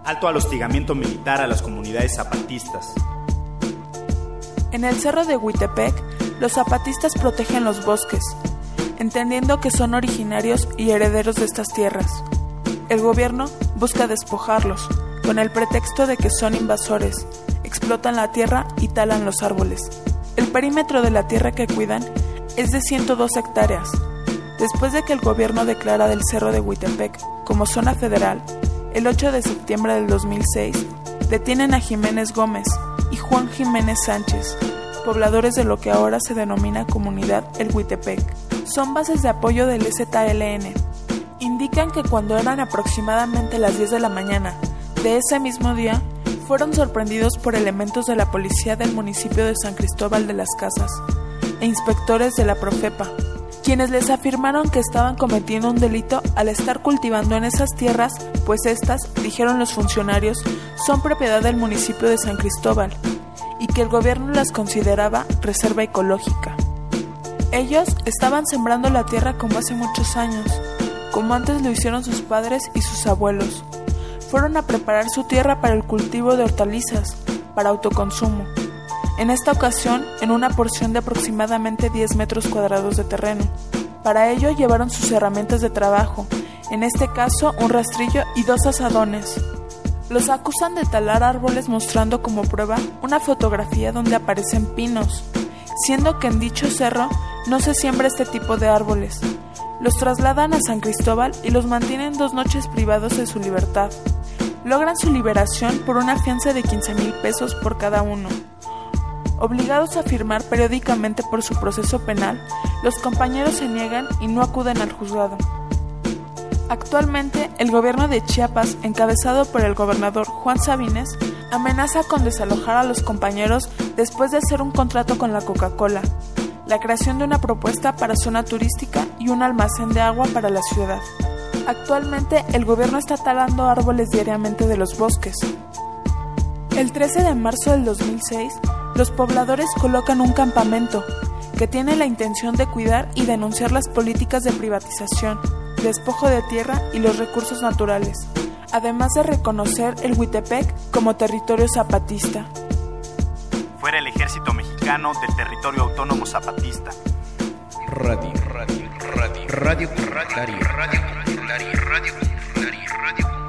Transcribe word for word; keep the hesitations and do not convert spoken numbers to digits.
Alto al hostigamiento militar a las comunidades zapatistas. En el cerro de Huitepec, los zapatistas protegen los bosques, entendiendo que son originarios y herederos de estas tierras. El gobierno busca despojarlos, con el pretexto de que son invasores, explotan la tierra y talan los árboles. El perímetro de la tierra que cuidan es de ciento dos hectáreas. Después de que el gobierno declara el cerro de Huitepec como zona federal, el ocho de septiembre del dos mil seis, detienen a Jiménez Gómez y Juan Jiménez Sánchez, pobladores de lo que ahora se denomina Comunidad El Huitepec. Son bases de apoyo del E Z L N. Indican que cuando eran aproximadamente las diez de la mañana de ese mismo día, fueron sorprendidos por elementos de la policía del municipio de San Cristóbal de las Casas e inspectores de la Profepa, quienes les afirmaron que estaban cometiendo un delito al estar cultivando en esas tierras, pues estas, dijeron los funcionarios, son propiedad del municipio de San Cristóbal y que el gobierno las consideraba reserva ecológica. Ellos estaban sembrando la tierra como hace muchos años, como antes lo hicieron sus padres y sus abuelos. Fueron a preparar su tierra para el cultivo de hortalizas, para autoconsumo. En esta ocasión, en una porción de aproximadamente diez metros cuadrados de terreno. Para ello llevaron sus herramientas de trabajo, en este caso un rastrillo y dos azadones. Los acusan de talar árboles mostrando como prueba una fotografía donde aparecen pinos, siendo que en dicho cerro no se siembra este tipo de árboles. Los trasladan a San Cristóbal y los mantienen dos noches privados de su libertad. Logran su liberación por una fianza de quince mil pesos por cada uno. Obligados a firmar periódicamente por su proceso penal, los compañeros se niegan y no acuden al juzgado. Actualmente, el gobierno de Chiapas, encabezado por el gobernador Juan Sabines, amenaza con desalojar a los compañeros después de hacer un contrato con la Coca-Cola, la creación de una propuesta para zona turística y un almacén de agua para la ciudad. Actualmente, el gobierno está talando árboles diariamente de los bosques. El trece de marzo del dos mil seis, los pobladores colocan un campamento que tiene la intención de cuidar y denunciar las políticas de privatización, despojo de tierra y los recursos naturales, además de reconocer el Huitepec como territorio zapatista. Fuera el ejército mexicano del territorio autónomo zapatista. Radio, radio, radio, radio, radio, radio, radio, radio, radio, radio, radio.